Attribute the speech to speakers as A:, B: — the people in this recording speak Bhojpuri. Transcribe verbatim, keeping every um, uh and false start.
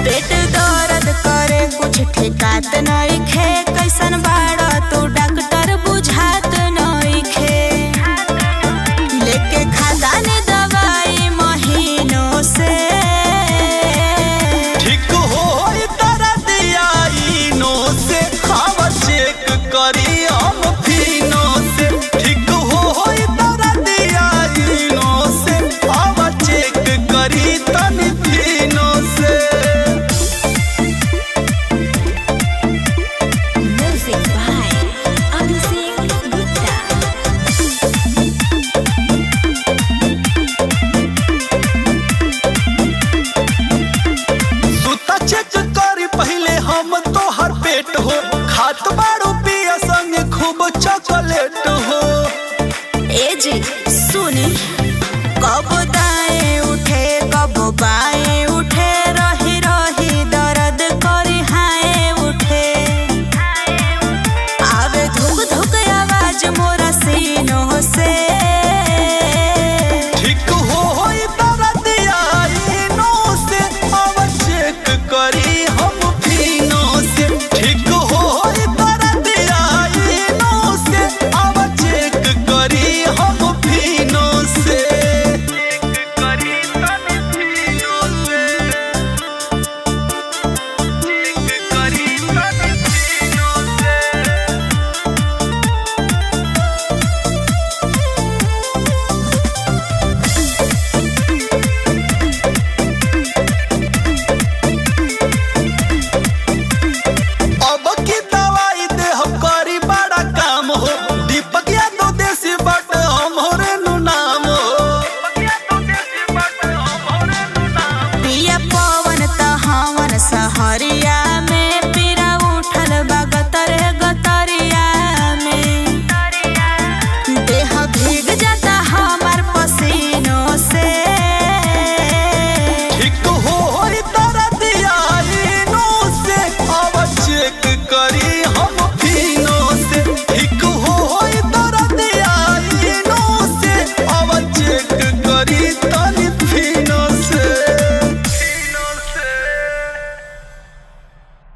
A: पेट दर्द करे कुछ ठेकात नइखे, कैसन बाड़ा तू डॉक्टर बुझात नइखे। लेके खादानी दवाई महीनों से
B: ठीक होई दर्दिया इनो से, खावा चेक करी हम फिनो से। ठीक होई दर्दिया इनो से, खावा चेक करी तनी फिनो से।
A: Music by Abhishek Gupta.
B: सुता चेक करी पहले हम तोहर पेट हो, खात बारू पिया संग खूब चॉकलेट हो।